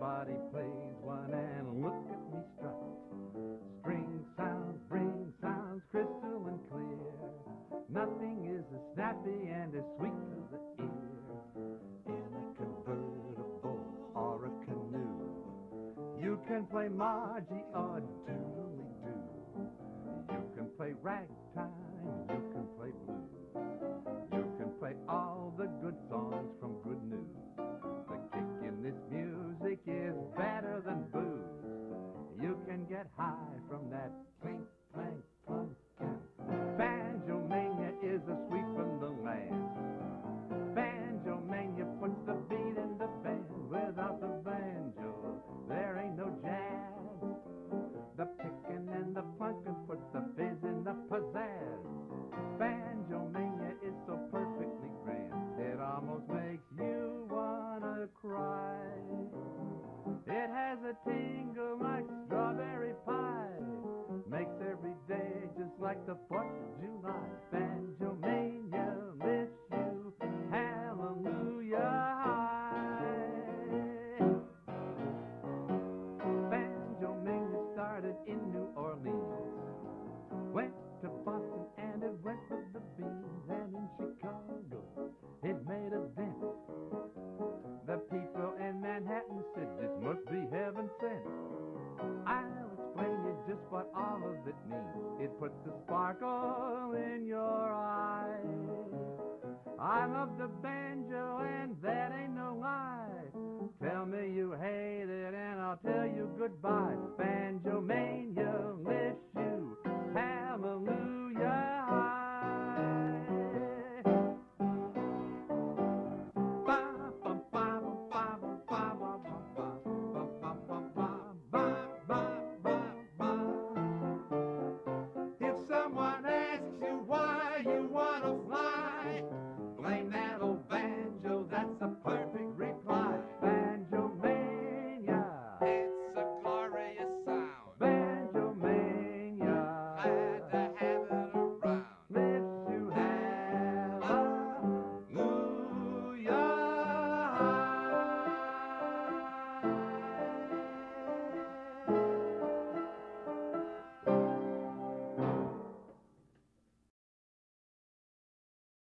Everybody plays one and look at me strut. String sounds bring sounds crystal and clear. Nothing is as snappy and as sweet to the ear. In a convertible or a canoe, you can play Margie or Doodly-Doo. You can play ragtime, you can play blues. You can play all the good songs from Good News. The kick in this music is better than booze. You can get high from that clink, clank, plunk, can. Banjo-mania is a sweep in the land. Banjo-mania puts the beat in the band. Without the banjo, there ain't no jazz. The pickin' and the plunkin' puts the fizz in the pizzazz. Banjo-mania is so perfectly grand, it almost makes you wanna cry. It has a tingle like strawberry pie, makes every day just like the 4th of July. Banjo-mania lifts you hallelujah high. Banjo-mania started in New Orleans, went to Boston and it went with the beans, and in Chicago it made a dent. The people in Manhattan said this must be heaven sent. I'll explain you just what all of it means. It puts a sparkle in your eye. I love the banjo and that ain't no lie. Tell me you hate it and I'll tell you goodbye. Banjo-mania